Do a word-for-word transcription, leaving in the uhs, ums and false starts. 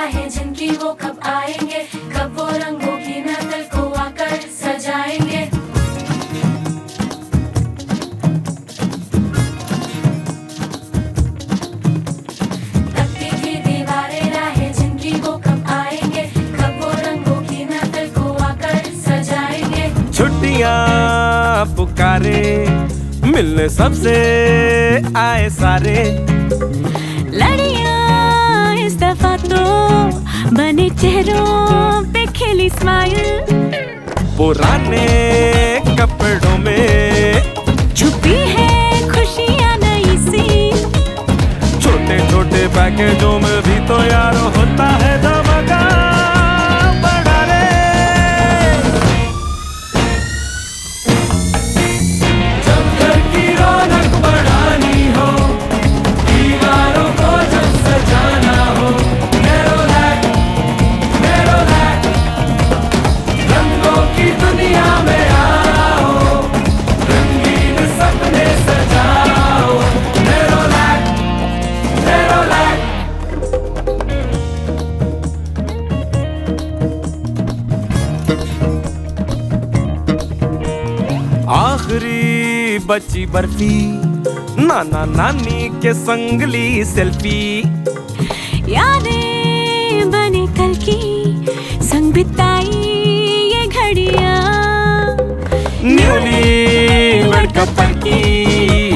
राहें जिनकी वो कब आएंगे, कब वो रंगों की महफिल को आकर सजाएंगे। तकती थी दीवारें राहें जिनकी वो कब आएंगे, कब वो रंगों की महफिल को आकर सजाएंगे। छुट्टियां पुकारे मिलने सबसे आए सारे, लड़ियां इस दफा तो बने चेहरों पे खिली स्माइल। पुराने कपड़ों में छुपी है खुशियां नई सी, छोटे छोटे पैकेजों में भी तो यार होता है धमाका बड़ा रे। जब घर की रौनक बढ़ानी हो, दीवारों को जब सजाना हो, नेरोलैक नेरोलैक रंगों की दुनिया में आओ, रंगीन सपने सजाओ, नेरोलैक नेरोलैक। आखिरी बची बर्फी, नाना नानी के संग ली सेल्फी, यादें बने कल की संग बिताई ये घड़ियां। न्यूली वर्ल्ड कप की